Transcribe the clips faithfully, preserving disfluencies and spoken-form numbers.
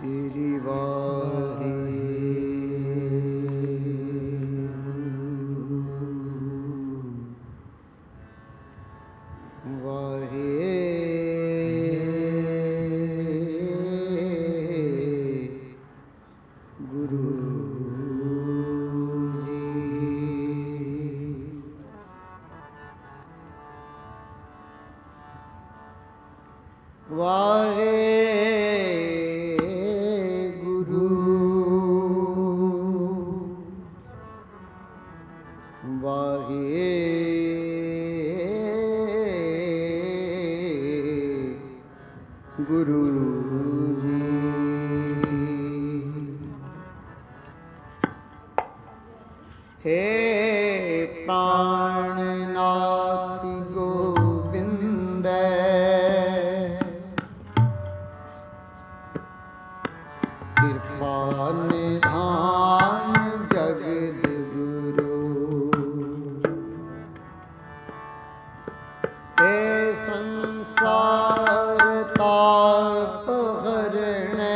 ਸ੍ਰੀ ਵਾਹਿਗੁਰੂ ਵਾਹਿਗੁਰੂ ਵਾਹਿਗੁਰੂ ਵਾਹਿਗੁਰੂ ਜੀ। ਹੇ ਪ੍ਰਾਣਨਾਥ ਗੋਬਿੰਦੈ ਕਿਰਪਾ ਨਿਧਾਨ ਜਗਤ ਗੁਰੂ। ਹੇ ਸੰਸਾਰ ਤਾਪ ਹਰਣੈ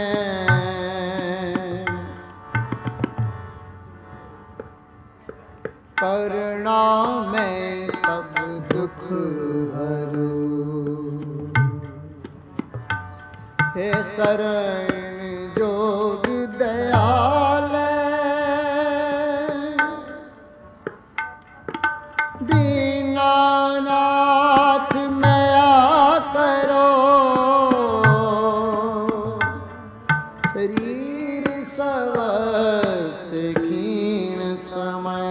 ਪ੍ਰਣਾਮੈ ਸਭ ਦੁਖ ਹਰੂ। ਹੇ ਸਰਣ ਜੋਗ ਦਇਆਲੈ ਦੀਨਾਨਾਥ ਮਇਆ ਕਰੋ। ਸਰੀਰ ਸਵਸਤ ਖੀਨ ਸਮੈ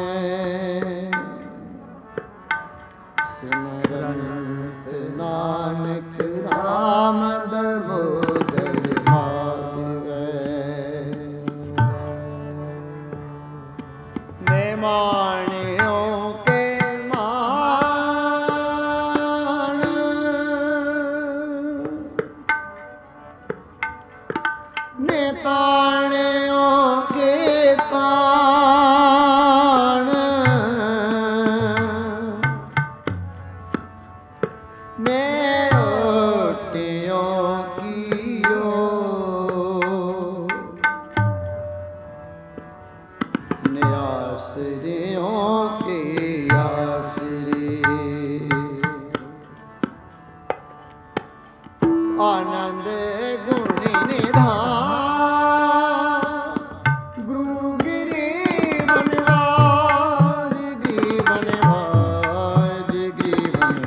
ਸਿਮਰੰਤ ਨਾਨਕ ਰਾਮ ਦਮੋਦਰ ਮਾਧਵੈ। ਨਿਮਾਣਿਓ ਕੇ ਮਾਣ ਨਿਤਾਣਿਓ ਕੇ ਕਾਣ ਨੇ ਓਟਿਓ ਕੀਓ ਨਿਆਸਰਿਓ ਕੇ ਆਸਰੇ। ਆਨੰਦ ਗੁਣ ਨਿਧਾਨ ਗੁਰੂ ਗਿਰੀ ਬਨਵਾਜ ਗਿਰੀ ਬਨਵਾਜ ਗਿਰੀ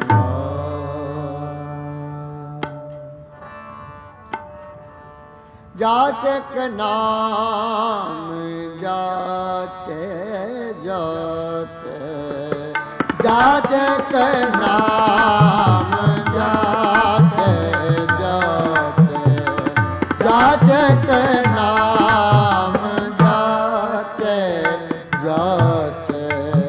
ਬਨਵਾਜ। ਜਾਚਕ ਨਾਮ ਜਾਚੈ ਜਾਚੈ ਜਾਚਕ ਨਾਮ ਜਾਚੈ ਜਾਚੈ ਜਾਚਕ ਨਾਮ ਜਾਚੈ ਜਾਚੈ।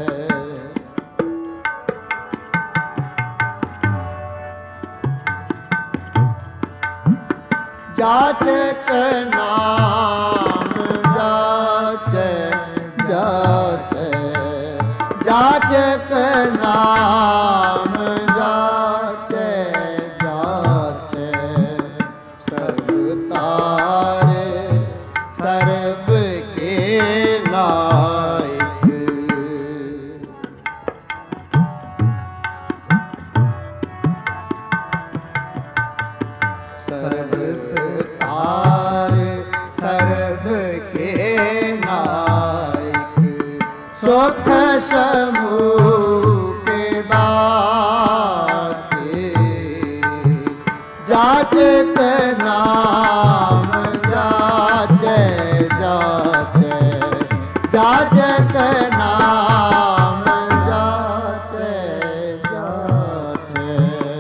ਜਾਚਕ ਨਾਮ ਜਾਚੈ ਜਾਚੈ ਜਾਚਕ ਨਾਮ ਜਾਚੈ ਜਾਚੈ। ਸਰਬ ਤਾਰੇ ਸਰਬ ਕੇ ਨਾਇਕ ਸਰਬ ਤਾਰੇ ਸਰਬ ਕੇ ਨਾਇਕ। ਸੁਖ ਸਮੂਹ ਕੇ ਦਾਤੇ ਜਾਚਕ ਨਾਮ ਜਾਚੈ ਜਾਚੈ ਜਾਚਕ ਨਾਮ ਜਾਚੈ ਜਾਚੈ।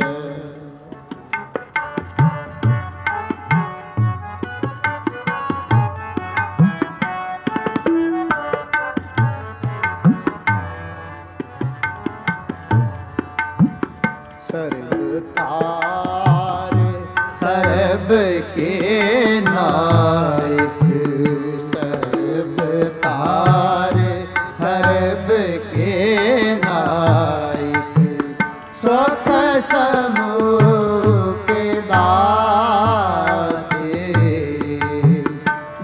ਸਰਬ ਤਾਰੇ ਸਰਬ ਕੇ ਨਾਇਕ ਸਰਬ ਤਾਰੇ ਸਰਬ ਕੇ ਨਾਇਕ। ਸੁਖ ਸਮੂਹ ਕੇ ਦਾਤੇ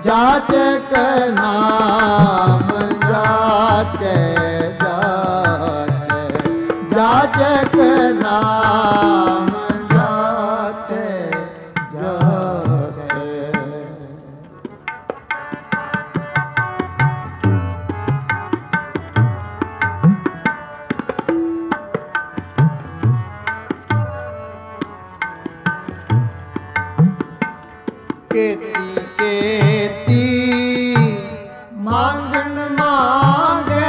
जाचक नाम जाचे जाचे जाचक नाम जाचे जाचे। केती केती मांगन मांगे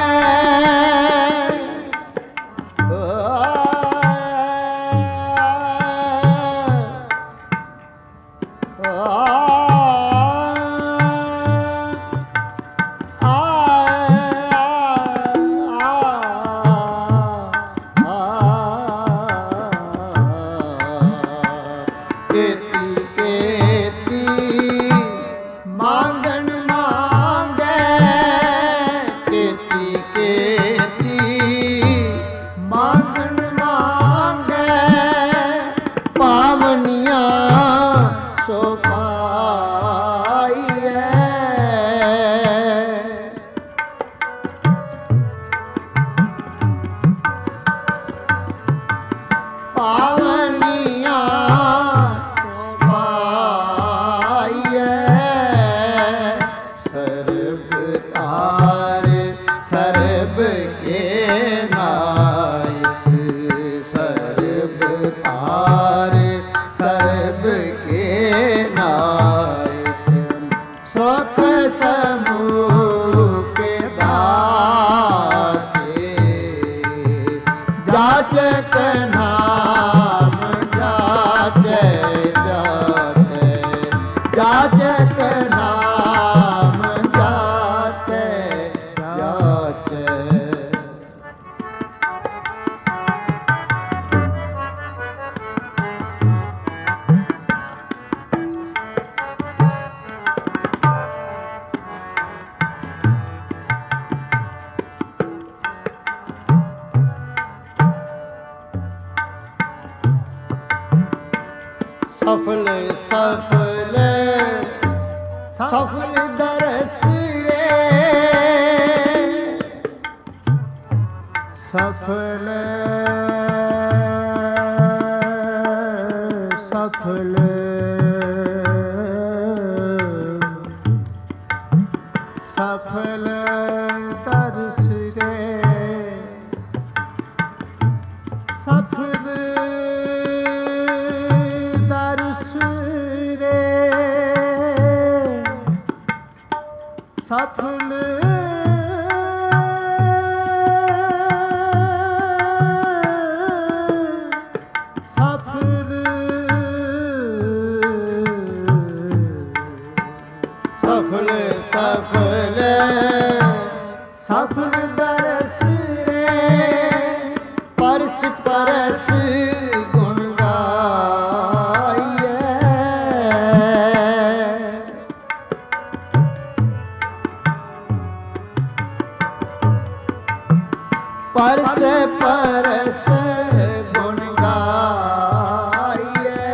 मांगन मांगे केती केती मांगन मांगे पावनिया सो पाइए। पावनिया सर्ब के नायक सर्ब तार सर्ब के नायक सुख समूह के दाते जाचक नाम जाचे जाचे जाचक नाम जाचे जाचे। सफल सफल सफल दरस रे सफल सफल सफल दरस रे सफल सफल सफल सफल सफल सफल दरस रे परस परस गुण गाइए। परस परस गुण गाइए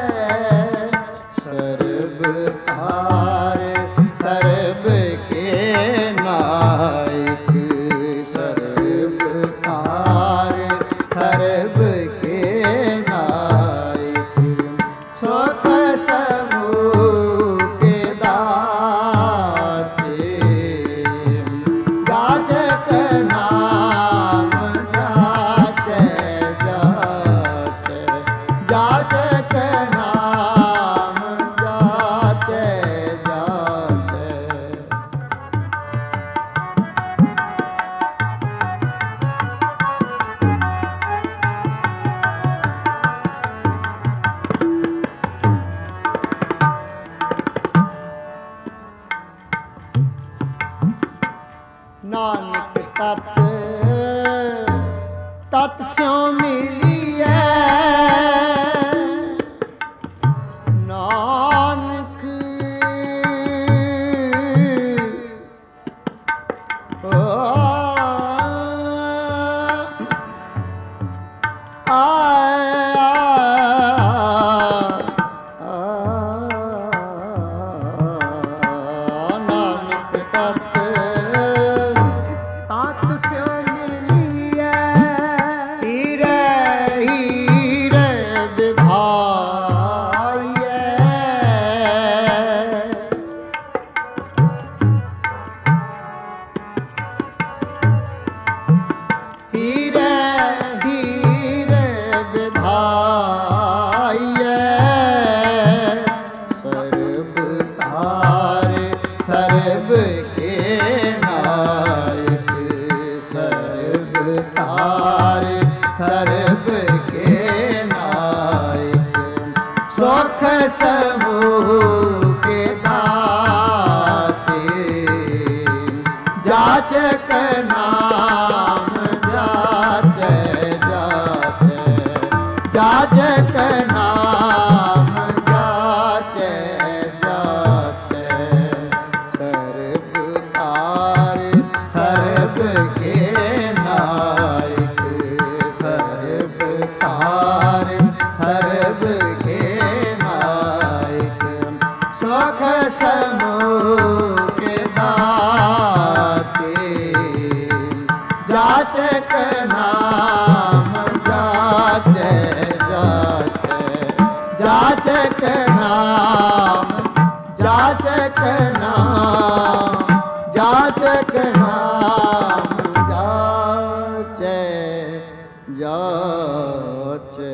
सर्ब तार सर्ब के नायक सर्ब तार सर्ब के नायक सुख समूह के दाते जाचक नाम जाचे जाचे जाचक नाम जाचे जाचे। नानक तत तत स्यों मिलिए नानक ओ आ आ ਸਰਬ ਕੇ ਨਾਇਕ ਸਰਬ ਤਾਰ ਸਰਬ ਕੇ ਨਾਇਕ ਸੁਖ ਸਮੂਹ ਕੇ ਦਾਤੇ ਜਾਚਕ ਨਾਮ ਜਾਚੈ ਜਾਚੈ ਜਾਚਕ ਨਾਮ ਜਾਚੈ ਜਾਚੈ ਸਰਬ ਤਾਰ ਸਰਬ ਕੇ ਨਾਇਕ ਸਰਬ ਤਾਰ ਸਰਬ ਕੇ ਨਾਇਕ ਸੁਖ ਸਮੂਹ ਕੇ ਦਾਤੇ ਜਾਚਕ ਨਾਮ ਜਾਚੈ ਜਾਚੈ ਜਾਚਕ ਨਾਮ ਜਾਚਕ ਨਾਮ ਜਾਚਕ ਨਾਮ ਜਾਚੈ ਜਾਚੈ।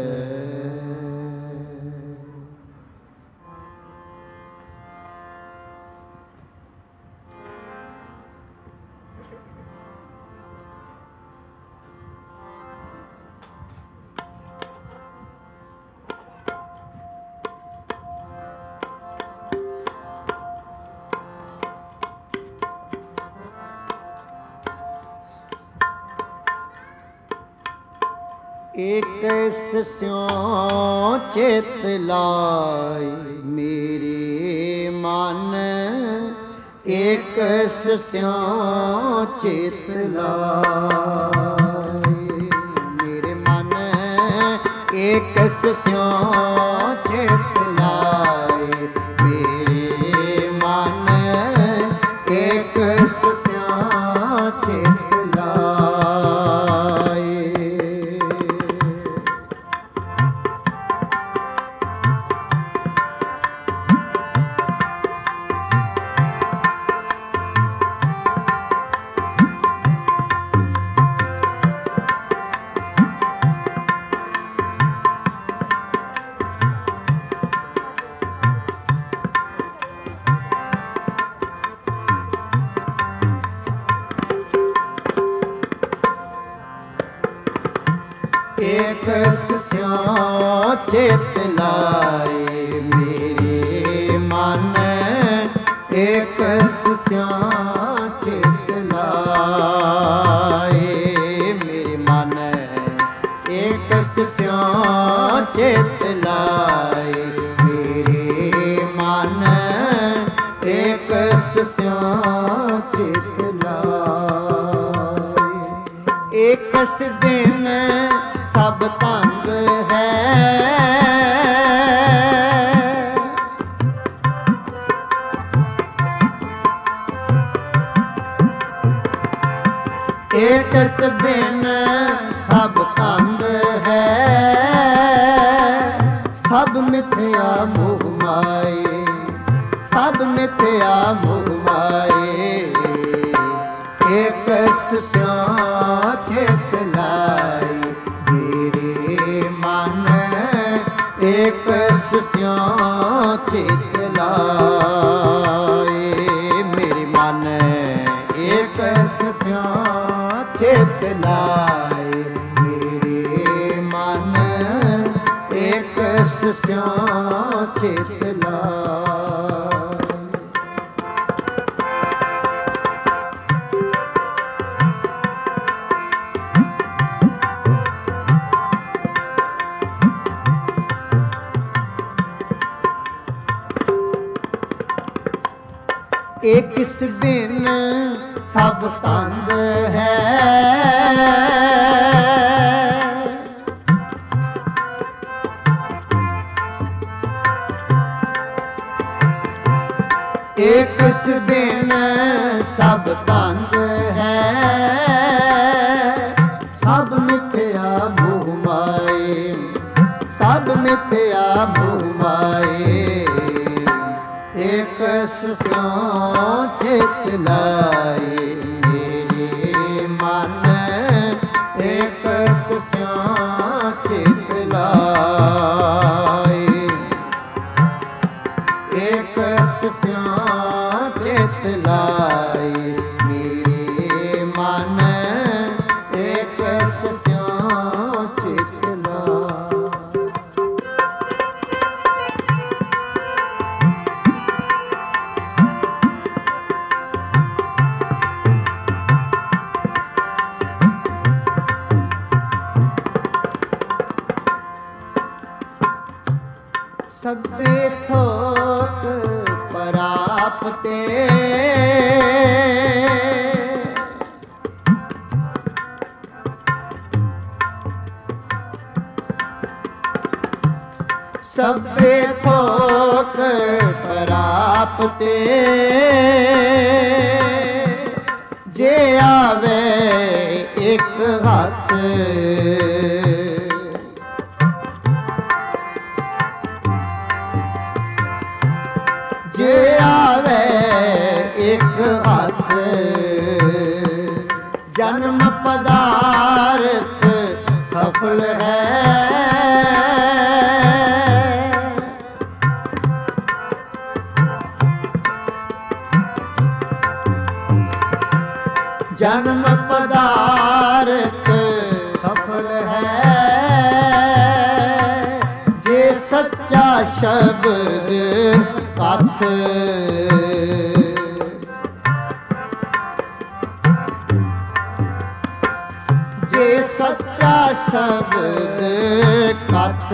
ਏਕ ਸਿਉ ਚਿਤ ਲਾਈ ਮੇਰੇ ਮਨ ਏਕ ਸਿਉ ਚਿਤ ਲਾਈ ਮੇਰੇ ਮਨ ਏਕ ਸਿਉ ਚਿਤ ਲਾਈ ਮੇਰੇ ਮਨ ਏਕ ਸਿਉ ਚਿਤ ਲਾਈ ਏਕ ਸਿਉ ਚਿਤ ਲਾਈ ਮੇਰੇ ਮਨ ਏਕ ਸਿਉ ਚਿਤ ਲਾਈ ਮੇਰੇ ਮਨ ਏਕ ਸਿਉ ਚਿਤ ਲਾਈ ਮੇਰੇ ਮਨ ਏਕ ਸਿਉ ਚਿਤ ਲਾਈ ਏਕਸ ਦਿਨ ਸਭ ਤੰਗ ਹੈ ਏਕਸ ਬਿਨ ਸਭ ਤੰਗ ਹੈ ਸਭ ਮਿਥਿਆ ਮੋਹ ਮਾਏ ਸਭ ਮਿਥਿਆ ਮੋਹ ਮਾਏ ਏਕਸ ਸਿਉ ਚਿਤ ਲਾਈ ਮੇਰੇ ਮਨ ਏਕ ਸਿਉ ਚਿਤ ਲਾਈ ਮੇਰੇ ਮਨ ਏਕ ਸਿਉ ਚਿਤ ਲਾਈ ਮੇਰੇ ਮਨ ਏਕ ਸਿਉ ਚਿਤ ਲਾਈ ਏਕਿਸ ਬਿਨ ਸਭ ਤੰਗ ਹੈ ਏਕਿਸ ਬਿਨ ਸਭ ਤੰਗ ਹੈ ਸਭ ਮਿਥਿਆ ਮੋਹ ਮਾਏ ਸਭ ਮਿਥਿਆ ਮੋਹ ਮਾਏ ਏਕਸ ਸਿਉ ਚਿਤ ਲਾਈ ਮੇਰੇ ਮਨ ਏਕਸ ਸਿਉ ਚਿਤ ਲਾਈ ਏਕਸ ਸਿਉ ਚਿਤ ਲਾਈ ਸਭੇ ਥੋਕ ਪਰਾਪਤੇ ਸਭੇ ਥੋਕ ਪਰਾਪਤੇ ਜੇ ਆਵੇ ਇੱਕ ਹੱਥ ਜੇ ਆਵੇ ਇੱਕ ਹੱਥ ਜਨਮ ਪਦਾਰਥ ਸਫਲ ਹੈ ਜਨਮ ਪਦਾਰਥ ਸਫਲ ਹੈ ਜੇ ਸੱਚਾ ਸ਼ਬਦ ਪਥ ਜੇ ਸੱਚਾ ਸ਼ਬਦ ਕਥ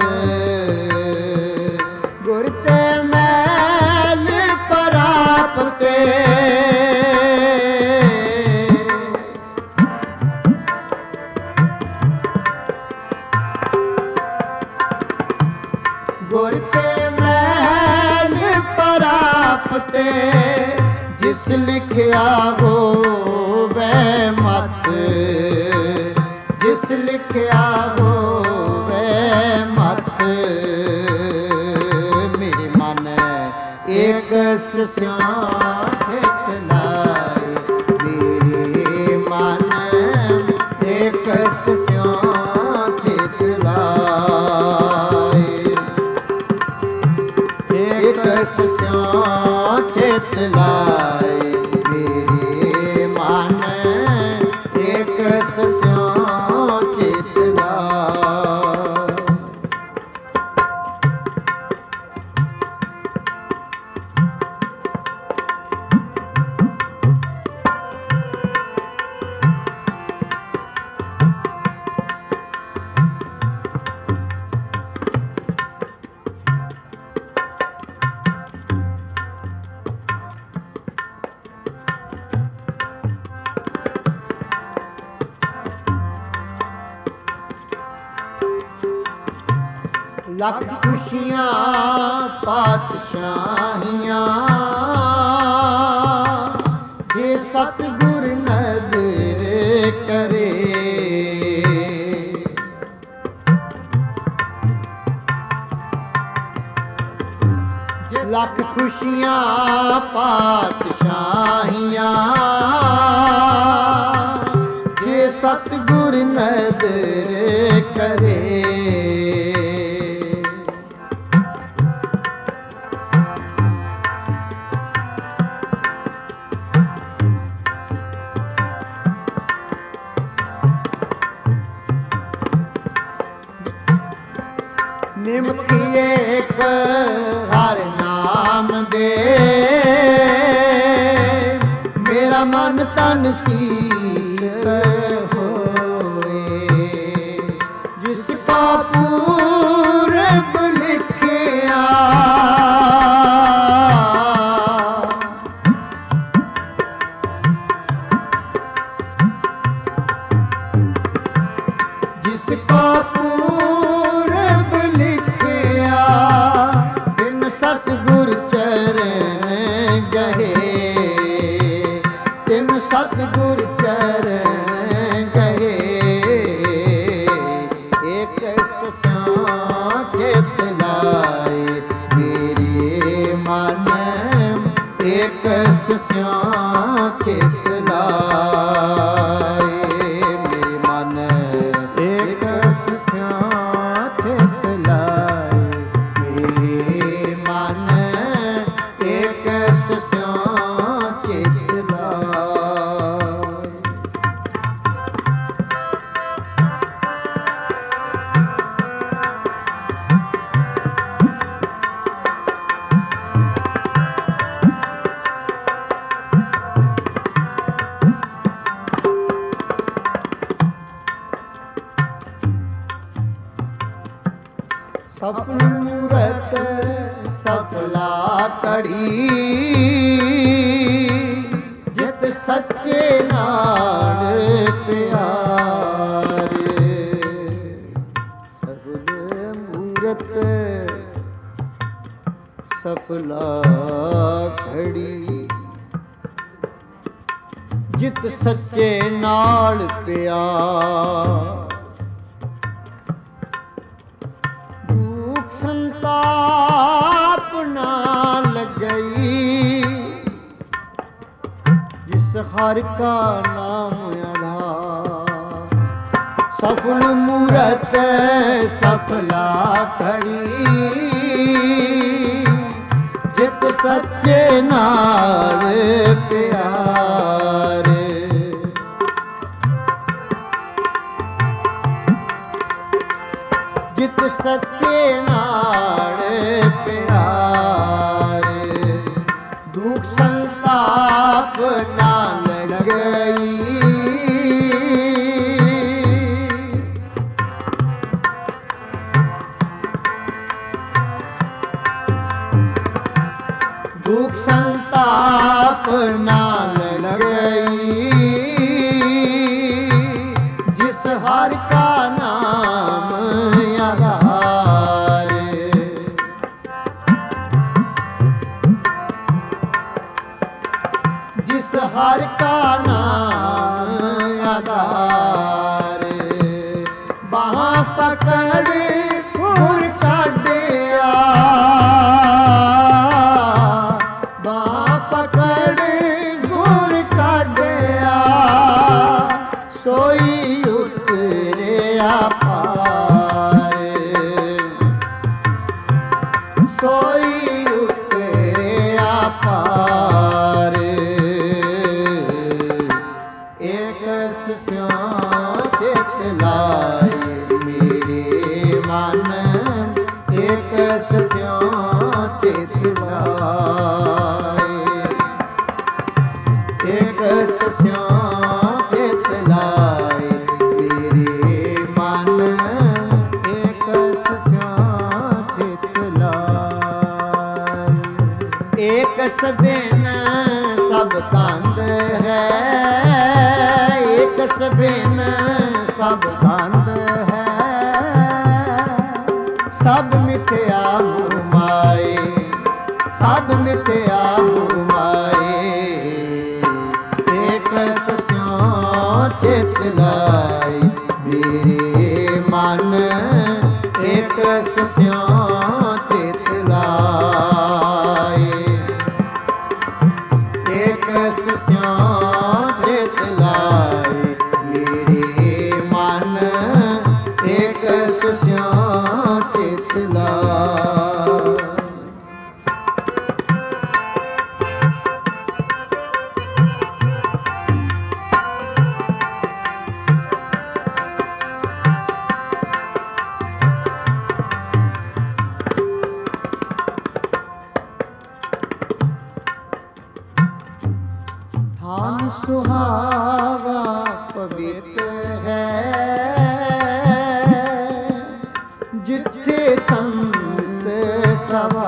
ਗੁਰ ਤੇ ਮੈਲ ਪਰਾਪਤੇ ਗੁਰ ਤੇ ਮੈਲ ਪਰਾਪਤੇ ਜਿਸ ਲਿਖਿਆ ਹੋਵੇ ਮਤ ਜਿਸ ਲਿਖਿਆ ਹੋਵੇ ਮਤ ਮੇਰੇ ਮਨ ਏਕ ਸਿਉ ਚਿਤ ਲਾਏ ਮੇਰੇ ਮਨ ਏਕ ਸਿਉ ਚਿਤ ਲਾਏ ਏਕ ਸਿਉ ਚਿਤ ਲਾਏ ਮੇਰੇ ਮਨ ਏਕ ਸਿਉ ਚਿਤ ਲਾਏ। ਲੱਖ ਖੁਸ਼ੀਆਂ ਪਾਤਸ਼ਾਹੀਆਂ ਜੇ ਸਤਿਗੁਰ ਨਦਰ ਕਰੇ ਲੱਖ ਖੁਸ਼ੀਆਂ ਪਾਤਸ਼ਾਹੀਆਂ ਜੇ ਸਤਿਗੁਰ ਨਦਰ ਕਰੇ ਨਿਮਕੀ ਏਕ ਹਰ ਨਾਮ ਦੇ ਮੇਰਾ ਮਨ ਤਨ ਸੀਲ ਹੋਏ ਜਿਸ ਕਾ ਪੂਰਬ ਲਿਖਿਆ ਜਿਸ ਕਾ ਪੂਰਬ ਲਿਖਿਆ ਤਿਨ ਸਤਿਗੁਰ ਚਰਨ ਗਏ ਤਿਨ ਸਤਿਗੁਰ ਚਰਨ ਗਏ ਏਕ ਸਿਉ ਚਿਤ ਲਾਏ ਮੇਰੇ ਮਨ ਏਕ ਸਿਉ ਚਿਤ ਲਾਏ ਮੇਰੇ ਮਨ ਏਕ ਸਿਉ ਚਿਤ ਲਾਏ ਮੇਰੇ ਮਨ ਏਕ ਸਿਉ ਚਿਤ ਲਾਏ। ਸਫਲ ਮੂਰਤ ਸਫਲਾ ਕੜੀ, ਜਿਤ ਸੱਚੇ ਨਾਲ ਪਿਆਰੇ। ਸਫਲ ਮੂਰਤ ਸਫਲਾ ਕੜੀ, ਜਿਤ ਸੱਚੇ ਨਾਲ ਪਿਆਰ। ਦੁਖ ਸੰਤਾਪ ਨਾ ਲੱਗਈ, ਜਿਸ ਹਰਿ ਕਾ ਨਾਮ ਆਧਾਰ। ਸਫਲ ਮੂਰਤ ਸਫਲਾ ਕੜੀ, ਜਿਤ ਸੱਚੇ ਨਾਲ ਪਿਆਰ। ਜਿਤ ਸੱਚੇ ਨਾਲ ਪਿਆਰ, ਦੁਖ ਸੰਤਾਪ ਨਾ ਲੱਗਈ। ਦੁਖ ਸੰਤਾਪ ਨਾ ਲੱਗਈ, ਜਿਸ ਹਰਿ ਕਾ ਨਾਮ ਆਧਾਰ। ਜਿਸ ਹਰਿ ਕਾ ਨਾਮ ਆਧਾਰ। ਬਾਹਾਂ ਪਕੜ ਗੁਰ ਕਾਢਿਆ, ਬਾਹਾਂ ਪਕੜ ਗੁਰ ਕਾਢਿਆ, ਸੋਈ ਉਤਰਿਆ ਪਾਰ। ਸੋਈ ਉਤਰਿਆ ਪਾਰ। ਏਕ ਸਿਉ ਚਿਤ ਲਾਏ ਮੇਰੇ ਮਨ, ਏਕ ਸਿਉ ਚਿਤ ਲਾਏ। ਏਕ ਸਿਉ ਚਿਤ ਲਾਏ ਮੇਰੇ ਮਨ, ਏਕ ਸਿਉ ਚਿਤ ਲਾਏ। ਏਕ ਸਬਿਨ ਸਭ ਕੰਦ ਹੈ, ਏਕ ਸਬਿਨ ਸਭ ਕੰਦ ਹੈ। ਸਭ ਮਿਥਿਆ ਮੋਹ ਮਾਏ, ਸਭ ਮਿਥਿਆ ਮੋਹ ਮਾਏ। ਏਕ ਸਿਉ ਚਿਤ ਲਾਏ ਮੇਰੇ ਮਨ, ਏਕ ਸਿਉ ਚਿਤ ਲਾਏ। ਏਕ ਸਿਉ ਚਿਤ ਲਾਏ ਮੇਰੇ ਮਨ, ਏਕ ਸਿਉ ਚਿਤ ਲਾਏ। ਥਾਨ ਸੁਹਾਵਾ ਪਵਿੱਤ ਹੈ, ਜਿੱਥੇ ਸੰਤ ਸਭਾ।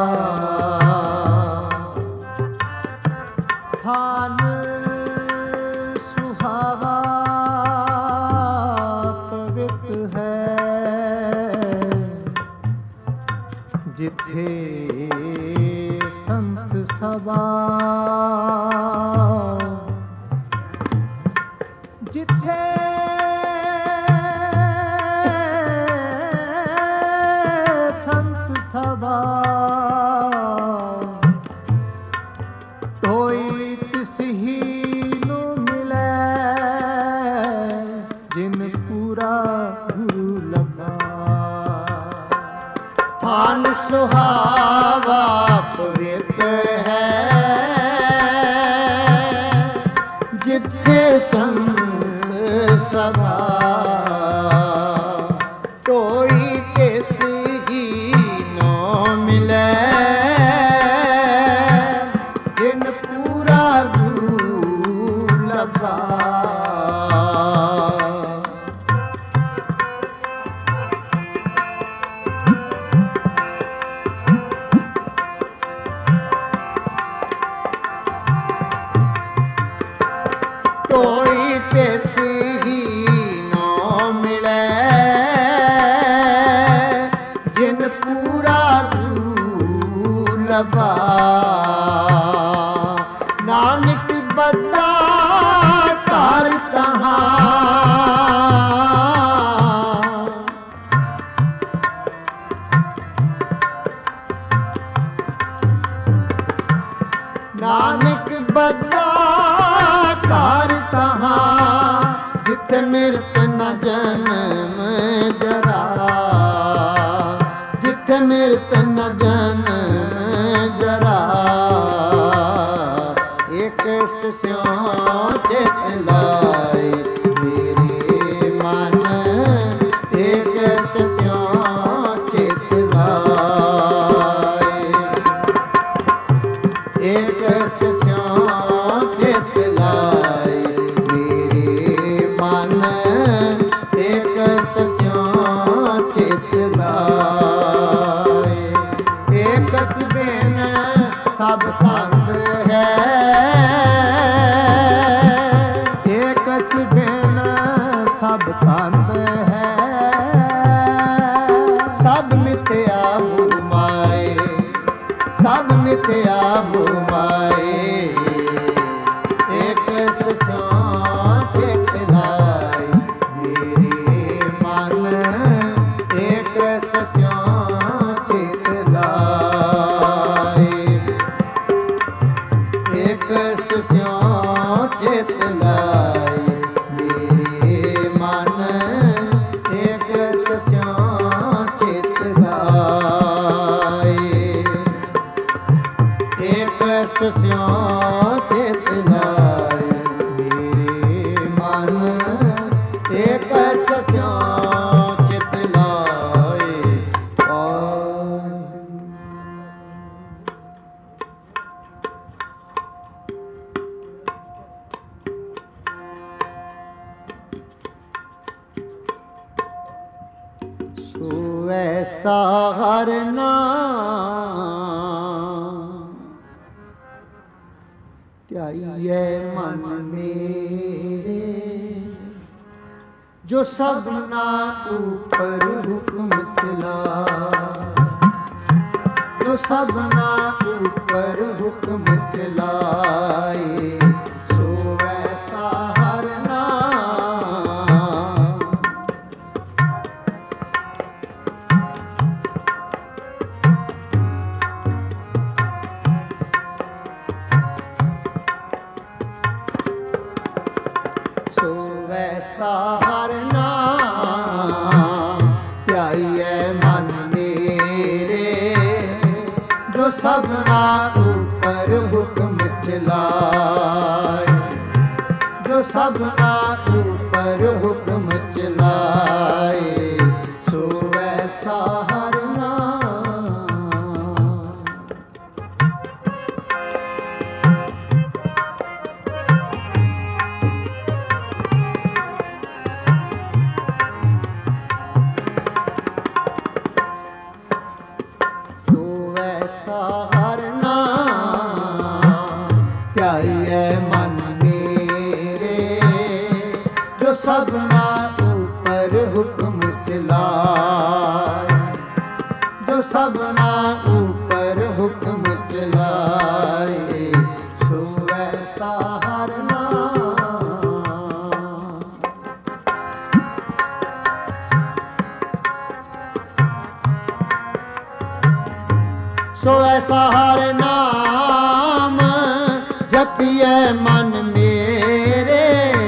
ਥਾਨ ਸੁਹਾਵਾ ਪਵਿੱਤ ਹੈ, ਜਿੱਥੇ ਸੰਤ ਸਭਾ। ਜਿੱਥੇ ਸੰਤ ਸਭਾ, ਕੋਈ ਤਿਸ ਹੀ ਨੂੰ ਮਿਲੈ, ਜਿਨ ਪੂਰਾ ਗੁਰੂ ਲੱਭਾ। ਥਾਨ ਸੁਹਾਵਾ ਪਵਿੱਤ ਹੈ, ਜਿੱਥੇ ਸੰਤ ਸਭਾ। ਕੋਈ ਤਿਸ ਹੀ ਨੋ ਮਿਲੈ, ਜਿਨ ਪੂਰਾ ਗੁਰੂ ਲੱਭਾ। कोई तिस ही नौ मिलै जिन पूरा लभा नानक बदा तार कहाँ नानक बदा तार कहाँ जिथे मिरत न जन्म जरा जिथे मिरत न जन्म जरा एक स्यों चित लाए मेरे मन एक स्यों चित लाए एक स्यों चित लाए मेरे मन एक स्यों चित लाए एक बिन सब तंद है एक बिन सब तंद है सब मिथ्या भूमाए सब मिथ्या भूमाए एक स्यों चित लाए मेरे मन एक स्यों चित लाए एक स्यों चित लाए मेरे मन एक स्यों चित लाए एक स्यों चित लाए मेरे मन एक स्यों चित लाए सो ऐसा हर नाम ध्याइए मन मेरे जो सबना ऊपर हुक्म चला जो सबना ऊपर हुक्म चलाए सो ऐसा हर नाम सो वैसा हर नाम ध्याइए मन मेरे जो सबना ऊपर हुक्म चलाए जो सबना ऊपर हुक्म चलाए सो वैसा हर नाम हर नाम ध्याइए मन मेरे जो सबना ऊपर हुक्म चलाए जो सबना ऊपर हुक्म चलाए सो ऐसा हर नाम सो ऐसा हर नाम जपिए मन मेरे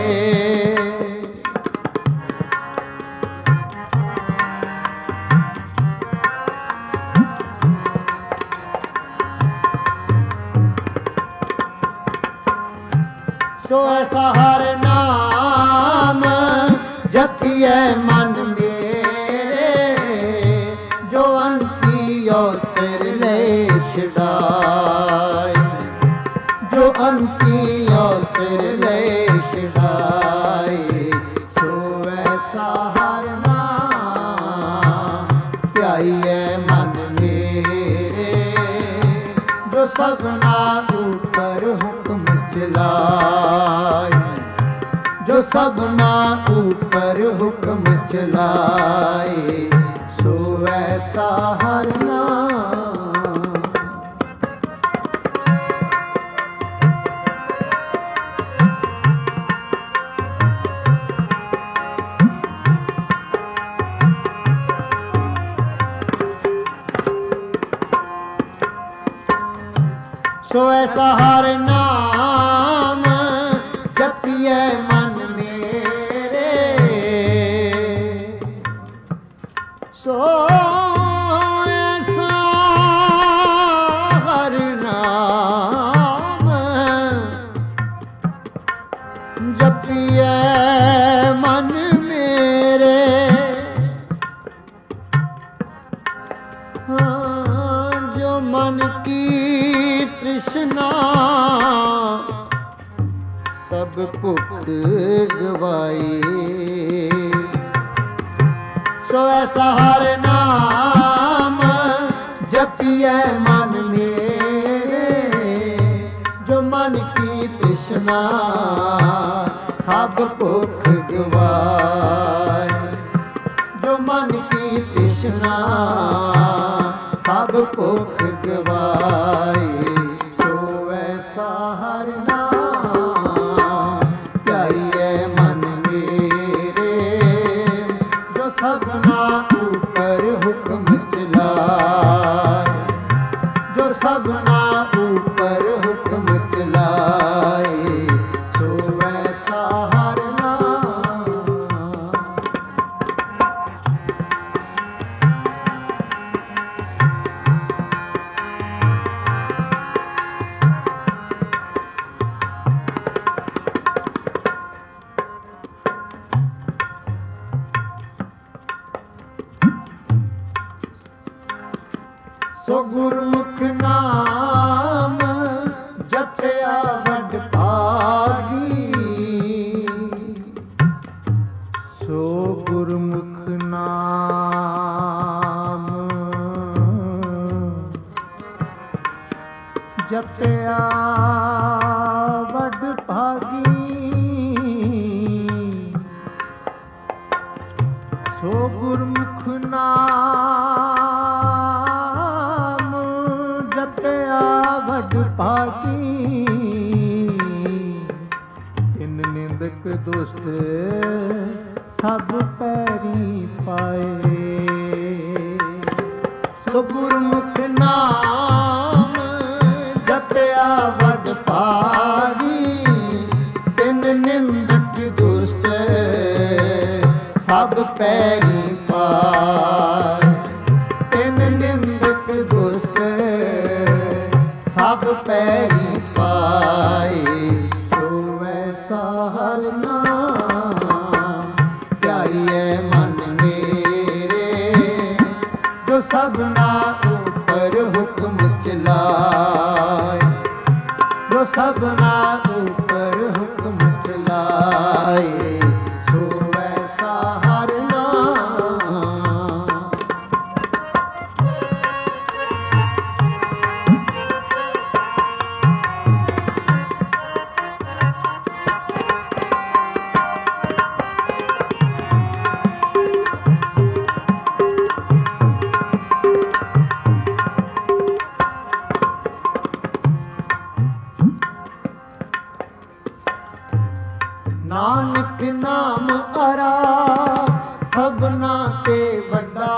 सो ऐसा हर नाम जपिए मन मेरे जो अंतियो सिर ले छड़ाए जो अंतियो सिर ले छड़ाए सो ऐसा हर नाम ध्याइए मन मेरे जो सबना ऊपर हुक्म चलाए ਜੋ ਸਭਨਾ ਉਪਰ ਹੁਕਮ ਚਲਾਏ, ਸੋ ਐਸਾ ਹਰ ਨਾਮ। ਸੋ ਐਸਾ ਹਰ ਨਾਮ ਜਪੀਐ ਮਨ ਮੇਰੇ, ਸੋ ਐਸਾ ਹਰ ਨਾਮ ਜਪੀਐ ਮਨ ਮੇਰੇ। ਹਾਂ ਜੋ ਮਨ ਕੀ ਤ੍ਰਿਸ਼ਨਾ ਸਭ ਭੁੱਖ ਗਵਾਈ, ਸੋ ਐਸਾ ਹਰ ਨਾਮ ਜਪੀਐ ਮਨ ਮੇਰੇ। ਜੋ ਮਨ ਕੀ ਤ੍ਰਿਸ਼ਨਾ ਸਭ ਭੁੱਖ ਗਵਾਈ, ਜੋ ਮਨ ਕੀ ਤ੍ਰਿਸ਼ਨਾ ਸਭ ਭੁੱਖ ਗਵਾਈ, ਸੋ ਐਸਾ ਹਰ ਨਾਮ ਧਿਆਈਐ ਮਨ ਮੇਰੇ। ਜੋ ਸਭਨਾ ਉਪਰ ਹੁਕਮ ਚਲਾਏ, ਜੋ ਸਭਨਾ ਉਪਰ ਹੁਕਮ ਚਲਾਏ, ਸੋ ਐਸਾ ਹਰ ਨਾਮ। ਸੋ ਗੁਰਮੁਖ ਨਾਮ ਜਪਿਆ ਵਡ ਭਾਗੀ, ਸੋ ਗੁਰਮੁਖ ਨਾਮ ਜਪਿਆ ਵਡ ਭਾਗੀ, ਸੋ ਗੁਰਮੁਖ ਨਾਮ ਜਪਿਆ ਵਡ ਭਾਗੀ। ਤਿਨ ਨਿੰਦਕ ਦੁਸ਼ਟ ਸਭ ਪੈਰੀ ਪਾਏ, ਸੋ ਗੁਰਮੁਖ ਨਾਮ ਜਪਿਆ ਵਡ ਭਾਗੀ। ਤਿਨ ਨਿੰਦਕ ਦੁਸ਼ਟ ਸਭ ਪੈਰੀ ਪਾਏ, ਤਿਨ ਨਿੰਦਕ ਦੁਸ਼ਟ ਸਭ ਪੈਰੀ ਪਾਏ, ਸੋ ਐਸਾ ਹਰ ਨਾਮ ਧਿਆਈਐ ਮਨ ਮੇਰੇ। ਜੋ ਸਭਨਾ ਉਪਰ ਹੁਕਮ ਚਲਾਏ, ਜੋ ਸਭਨਾ ਉਪਰ ਹੁਕਮ ਚਲਾਏ, ਸੋ ਐਸਾ ਹਰ ਨਾਮ। ਨਾਨਕ ਨਾਮ ਅਰਾ ਸਭਨਾ ਤੇ ਵੱਡਾ,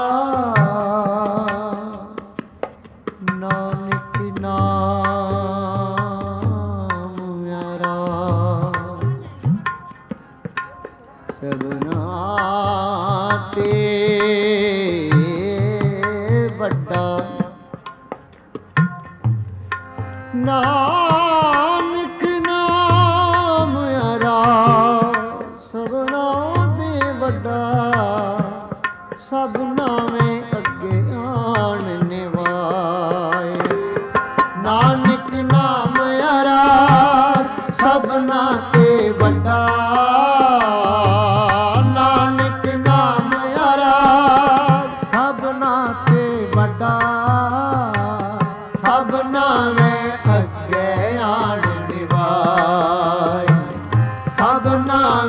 ਨਾਨਕ ਨਾਮ ਅਰਾ ਸਭਨਾ ਤੇ ਵੱਡਾ। ਨਾਨਕ ਨਾਮ ਅਰਾ ਸਭਨਾ ਤੇ ਵੱਡਾ, ਸਭਨਾ में ਅੱਗੇ ਆਣ ਨਿਵਾਏ। ਨਾਨਕ ਨਾਮ ਅਰਾ ਸਭਨਾ ਤੇ ਵੱਡਾ, ਨਾਨਕ ਨਾਮ ਅਰਾ ਸਭਨਾ ਤੇ ਵੱਡਾ, ਸਭਨਾ में ਅੱਗੇ ਆਣ ਨਿਵਾਏ। ਸਭਨਾ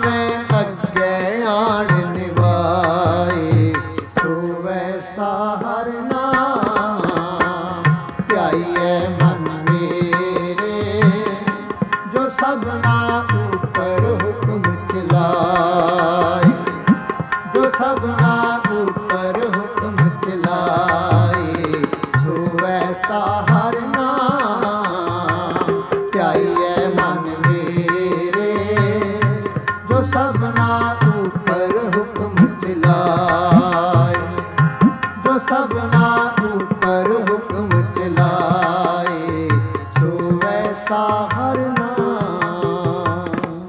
ਜੋ ਸਭਨਾ ਉਪਰ ਹੁਕਮ ਚਲਾਏ, ਜੋ ਸਭਨਾ ਉਪਰ ਹੁਕਮ ਚਲਾਏ, ਸੋ ਐਸਾ ਹਰ ਨਾਮ ਧਿਆਈਐ ਮਨ ਮੇਰੇ, ਜੋ ਸਭਨਾ ਉਪਰ ਹੁਕਮ ਚਲਾਏ, ਜੋ ਸਭਨਾ ਉਪਰ ਹੁਕਮ ਚਲਾਏ, ਸੋ ਐਸਾ ਹਰ ਨਾਮ।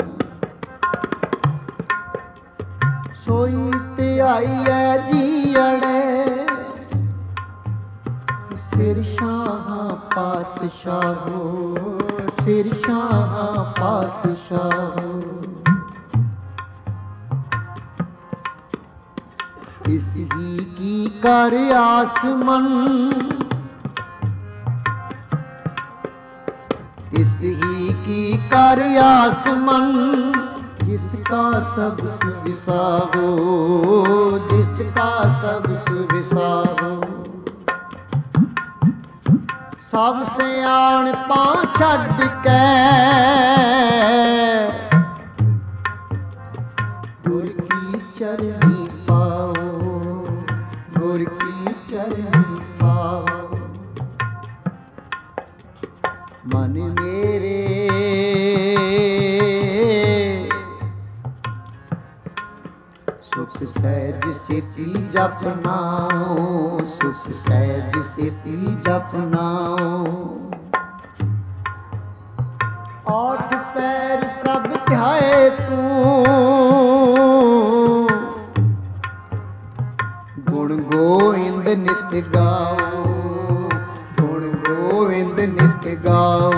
ਸੋਈ ਧਿਆਈਐ ਜੀਅੜੇ, ਸਿਰ ਸ਼ਾਹ ਪਾਤਸ਼ਾਹੋ, ਸਿਰ ਸ਼ਾਹ ਪਾਤਸ਼ਾਹੋ। ਇਸ ਹੀ ਕੀ ਕਰ ਆਸਮਨ, ਇਸ ਹੀ ਕੀ ਕਰ ਆਸਮਨ, जिसका सब सुविसाहो, जिसका सब सुविसाहो। सब सियाण पा छड्ड के गुर की चरनी पाओ, गुर की चरनी पाओ। मन मेरे सुख सहज सिद्धि जपनाओ, सुख सहज सिद्धि जपनाओ। आठ पैर प्रभ ध्याए तू, गुण गोविंद नित गाओ, गुण गोविंद नित गाओ।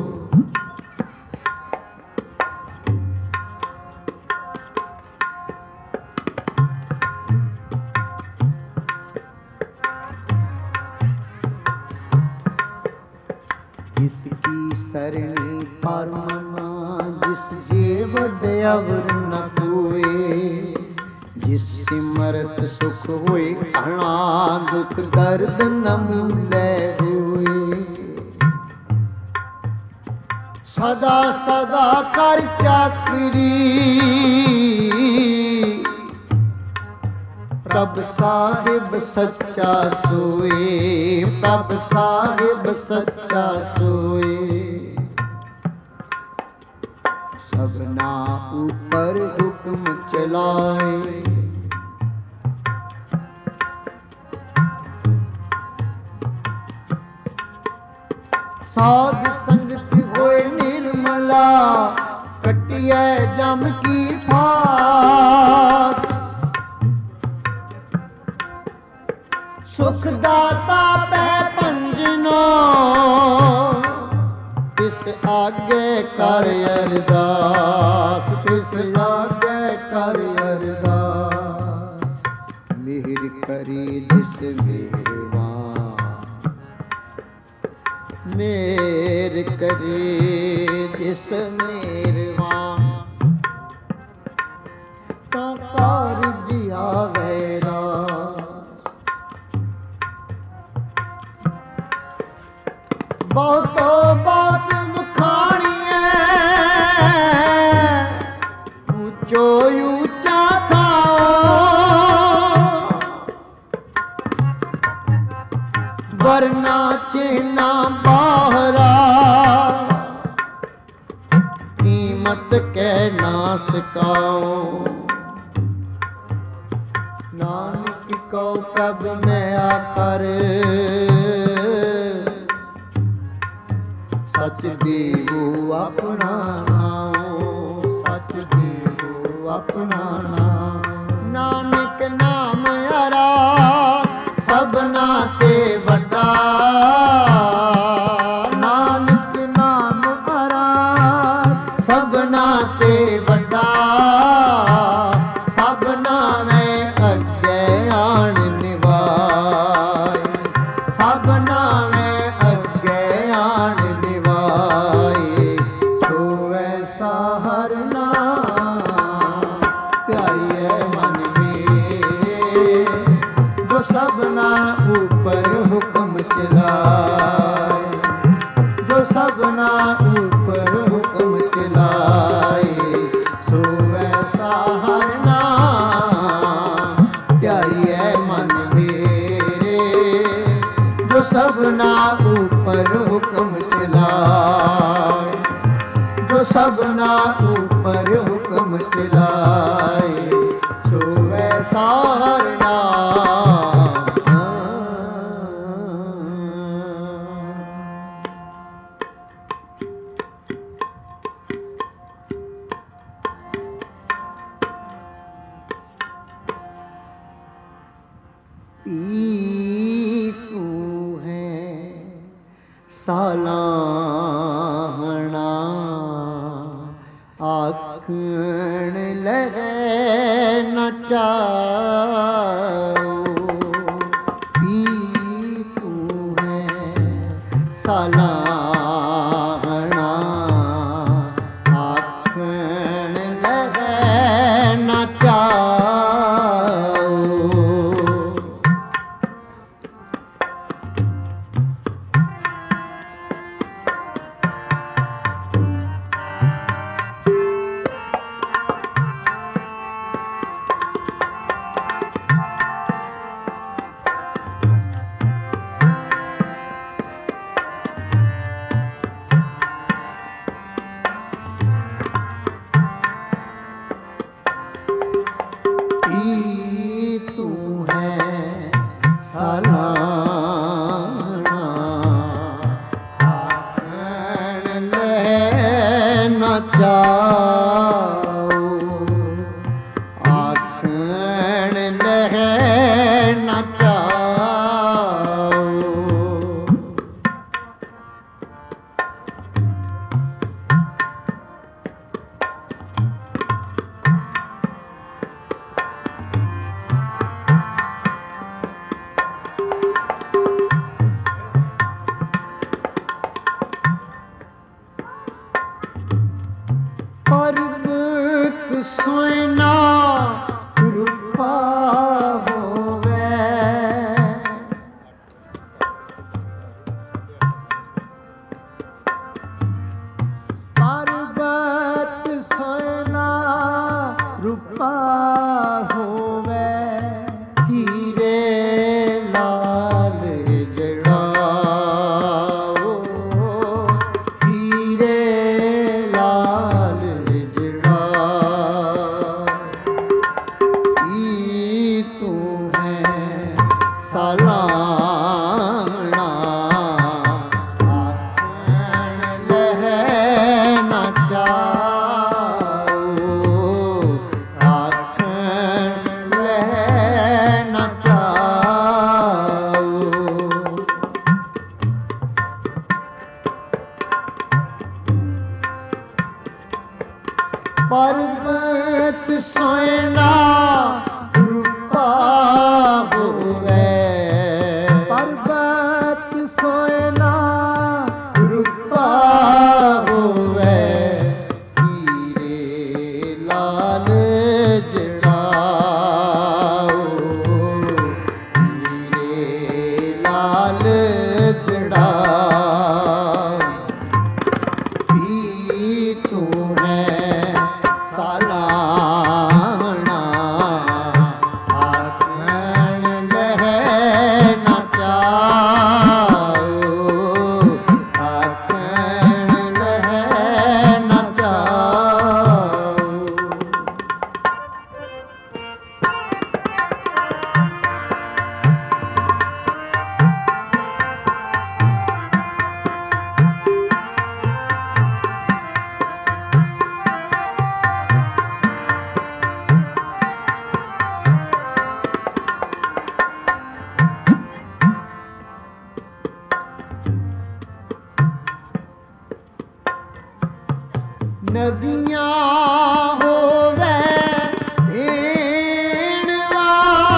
जिसकी सरणी परमना, जिस जे वड्डे अवर न कोए, जिस सिमरत सुख होए अणा, दुख दर्द न मूलै होए। सदा सदा कर चाकरी, प्रभ साहिब सच्चा सोए, प्रभ साहिब सच्चा सोए। सबना ऊपर हुक्म चलाए, साध संगत होए निर्मला, कटिए जम की फास। सुख दाता पै पंजनो, तिस आगे कर अरदास, तिस आगे कर अरदास। मिहर करी जिस मेहरबान, मेहर करे जिस मेहरबान। ता कारज आवे रास, बहुतो बात बखाणिए, ऊंचो ऊंचा थाओ। वरना चिन्ना बाहरा, कीमत के ना सकाओ। नानक को प्रभ में आकर, सच देवो अपना नाओ, सच देवो अपना नाम। नानक नाम हरा सबना ते वड्डा, नानक नाम हरा सबना ते वड्डा। सबना में अगे आन निवाए, सबना में अगे आन निवाए। सो ऐसा हर नाम प्यारे मन मेरे, जो सबना ऊपर हुक्म चलाए, जो सबना ऊपर हुक्म चलाए। सबना ऊपर हुक्म चलाए सोवे सारना। तू है सालाहना आखण लगे न चाओ। पी तू है सालाहना आखण लगे न चाओ। तू है सालाना आखण लगे न चाओ। आखण लगे न चाओ। पर्वत सोना कृपा होवे। पर्वत सोना कृपा होवे। हीरे लाल जड़ाओ। हीरे लाल तू है सालाना आखण लगे न चाओ। आखण लगे न चाओ। पर्वत सोना कृपा होवे। पर्वत सोना कृपा होवे। हीरे लाल जड़ाओ। हीरे लाल जड़ाओ। तू है सालाना आखण लगे न चाओ। आखण लगे न चाओ। नदियाँ होवे धेनवा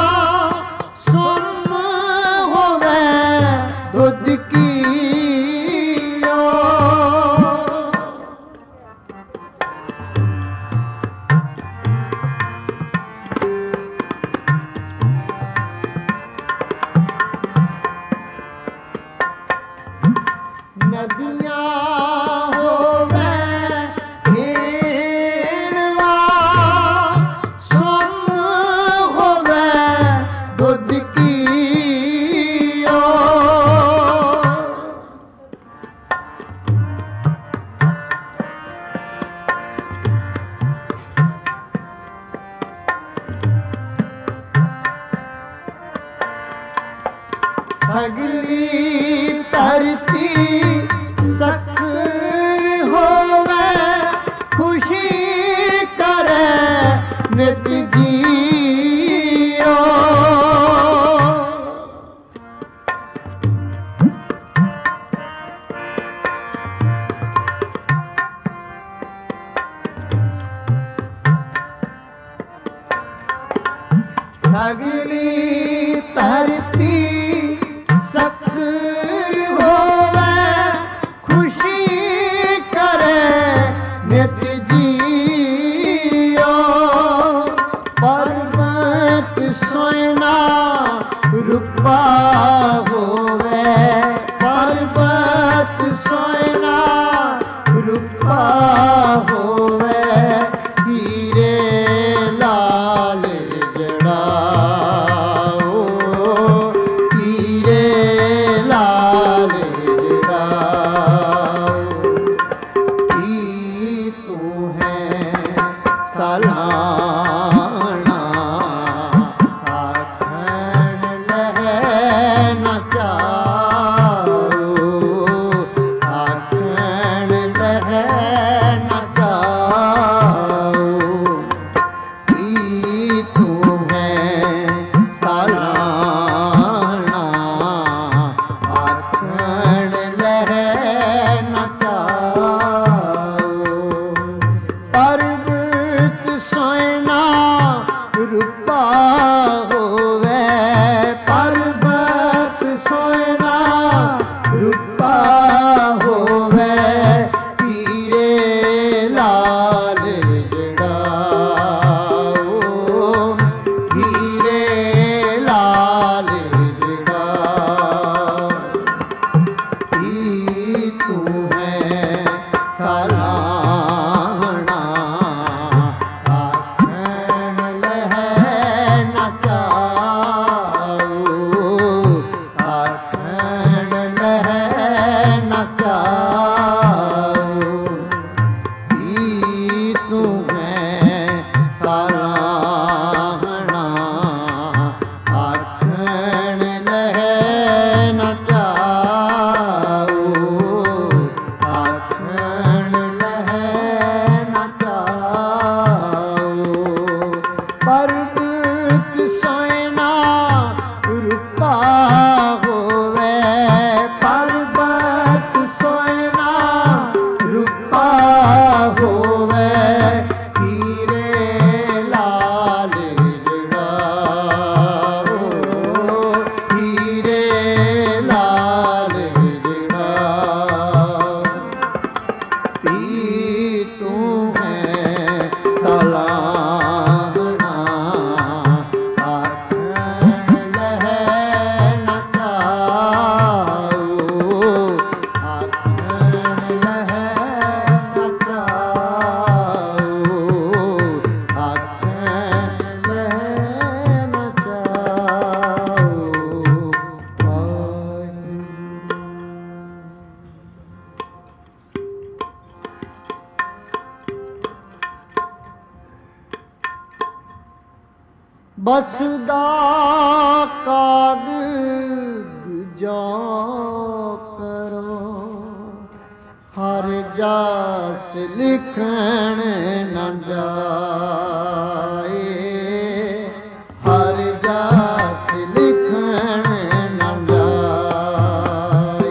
सुन होवे दूध की ओ। नदियाँ होवे धेनवा सगली धरती सकूर होवे खुशी करे नित जियो पर्वत सोयना रूपा होवे पर्वत सोयना रूपा होवे हीरे लाल जड़ाओ हीरे लाल जड़ाओ की तू है सलाना आखण लहे न चाओ आखण लहे न चाओ की तू है सलाना आखण लहे न चाओ पर्वत सोयना रूपा होवे पर्वत सोयना रूपा होवे हीरे लाल जड़ाओ हीरे लाल जड़ाओ की तू है सलाना आखण लहे न चाओ आखण लहे न चाओ की तू है सलाहना आखण लहे न चाओ आखण लहे न चाओ पर्वत सोयना रूपा होवे पर्वत सोयना रूपा होवे हीरे लाल जड़ाओ हीरे लाल जड़ाओ की तू है सलाहना आखण लहे न चाओ आखण लहे न चाओ आखण लहे न चाओ बसदा कागज जो करो हर जास लिखण न जाए हर जास लिखण न जाए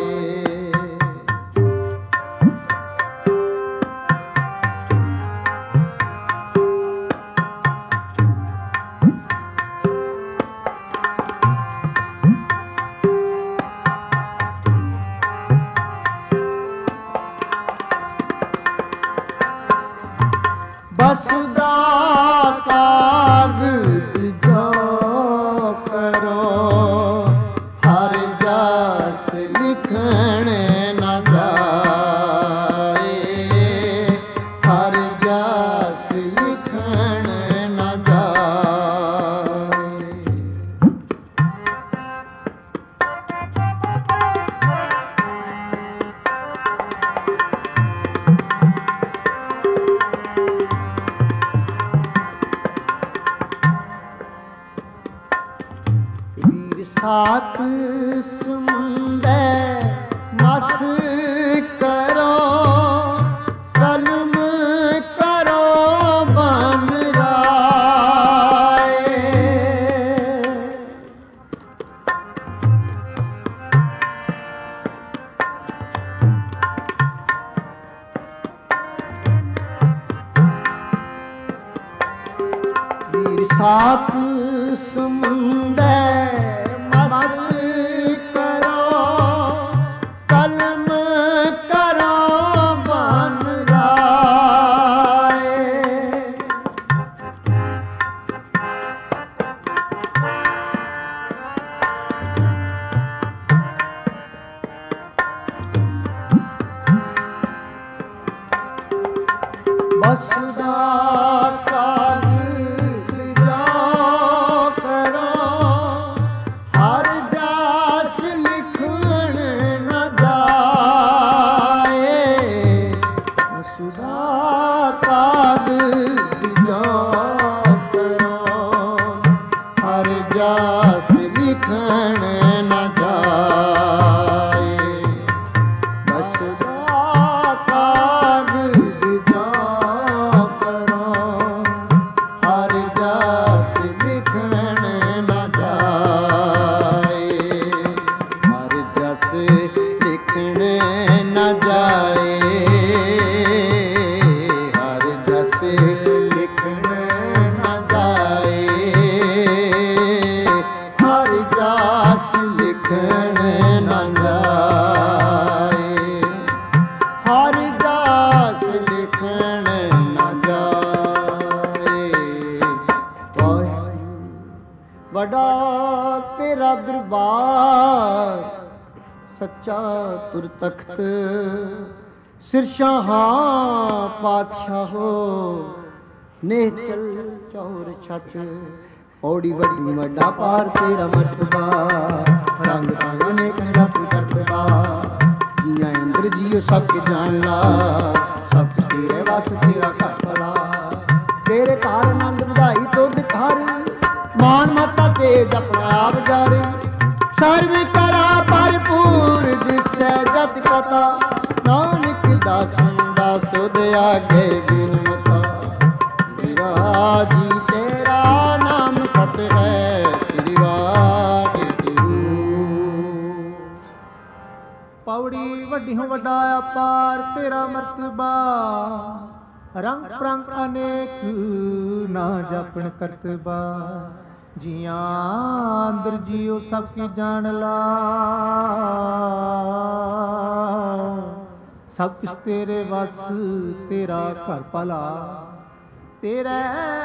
बसदा कागज जो करो हर जास लिखण न जाए हर जास लिखण न जाए सात समुंदर मस करो कलम करो बन राय वीर सात ਸਮੁੰਦਰ ਮਸ ਕਰੋ, ਕਲਮ ਕਰੋ ਬਨ ਰਾਏ। ਬਸਦਾ ਵੱਡਾ ਤੇਰਾ ਦਰਬਾਰ ਸੱਚਾ ਤੁਰ ਤਖਤ, ਸਿਰ ਸ਼ਾਹਾਂ ਪਾਤਸ਼ਾਹੋ ਨੇਚਲ ਚੌਰ ਛੱਤ। ਔੜੀ ਵੱਡੀ ਵੱਡਾ ਪਾਰ ਤੇਰਾ ਮਰਤਬਾ, ਰੰਗ ਰੰਗ ਨੇ ਕੰਡਾ ਕਰਤਬਾ। ਜੀਆਂ ਇੰਦਰ ਜੀਓ ਸਭ ਕੇ ਜਾਣ ਲਾ, ਸਭ ਤੇਰੇ ਵਸ ਤੇਰਾ ਘਰ ਭਲਾ। ਤੇਰੇ ਘਰ ਆਨੰਦ ਵਧਾਈ ਤੁਧ ਘਰ, ਮਾਨ ਮਤਾ ਤੇ ਜਪਣਾ ਆਪ ਜਾਰੇ। ਸਰਬ ਕਲਾ ਭਰਪੂਰ ਦਿਸੈ ਜਤ ਕਥਾ, ਨਾਨਕ ਦਾਸਨ ਦਾਸ ਤੁਧ ਆਗੇ ਬਿਨਮਤਾ। ਤੇਰਾ ਜੀ ਤੇਰਾ ਨਾਮ ਸਤ ਹੈ, ਸ੍ਰੀ ਵਾਹਿਗੁਰੂ। ਪੌੜੀ ਵੱਡੀ ਹੋ ਵੱਡਾ ਅਪਾਰ ਤੇਰਾ ਮਰਤਬਾ, ਰੰਗ ਪ੍ਰੰਗ ਅਨੇਕ ਨਾ ਜਪਣ ਕਰਤਬਾ। ਜੀਆਂ ਅੰਦਰ ਜੀਓ ਸਭ ਕੀ ਜਾਣ ਲਾ, ਸਭ ਕੁਛ ਤੇਰੇ ਵਸ ਤੇਰਾ ਘਰ ਭਲਾ। ਤੇਰੇ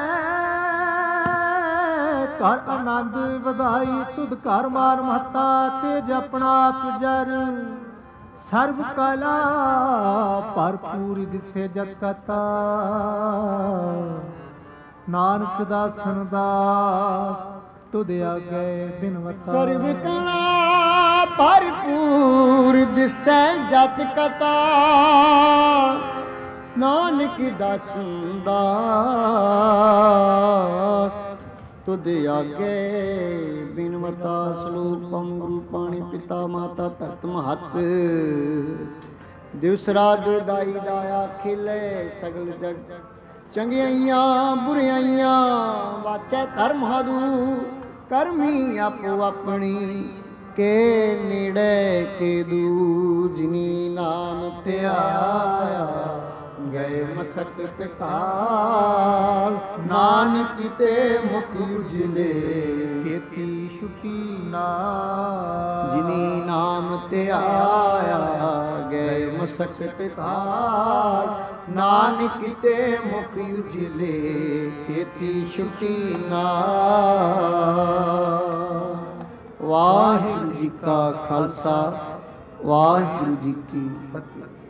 ਘਰ ਆਨੰਦ ਵਧਾਈ ਤੁਧ ਘਰ ਮਾਨ ਮਹਤਾ, ਤੇ ਜਪਣਾ ਪੁਜਰ ਸਰਬ ਕਲਾ ਭਰਪੂਰ ਦਿਸੇ ਜਤ ਕਥਾ। ਨਾਨਕ ਦਾਸਨ ਦਾਸ ਤੁਧ ਆਗੇ ਬਿਨਵਤਾ। ਸਰਬ ਕਲਾ ਭਰਪੂਰ ਦਿਸੈ ਜਤ ਕਥਾ, ਨਾਨਕ ਦਾਸਨ ਦਾਸ ਤੁਧ ਆਗੇ ਬਿਨਵਤਾ। ਸਲੋਕਮ ਗੁਰੂ ਪਾਣੀ ਪਿਤਾ ਮਾਤਾ ਧਰਤ ਮਹੱਤ, ਦਿਵਸ ਰਾਤ ਦਾਈ ਦਾਇਆ ਖਿਲੇ ਸਗਲ ਜਗ। ਚੰਗਿਆਈਆਂ ਬੁਰਿਆਈਆਂ ਵਾਚੈ ਧਰਮ ਹਾਦੂ, ਕਰਮੀ ਆਪੋ ਆਪਣੀ ਕੇ ਨੇੜੇ ਕੇ ਦੂਰ। ਜਿਨੀ ਨਾਮ ਧਿਆਇਆ ਗਏ ਮਸਕਤ ਕਾਲ, ਨਾਨਕ ਤੇ ਮੁਖ ਉਜਲੇ ਕੀਤੀ ਛੁਟੀ ਨਾਲ। ਜਿਨੀ ਨਾਮ ਧਿਆਇਆ ਗਏ ਮਸਕਤ ਕਾਲ, ਨਾਨਕ ਤੇ ਮੁਖ ਉਜਲੇ ਕੀਤੀ ਛੁਟੀ ਨਾਲ। ਵਾਹਿਗੁਰੂ ਜੀ ਕਾ ਖਾਲਸਾ, ਵਾਹਿਗੁਰੂ ਜੀ ਕੀ ਫਤਿਹ।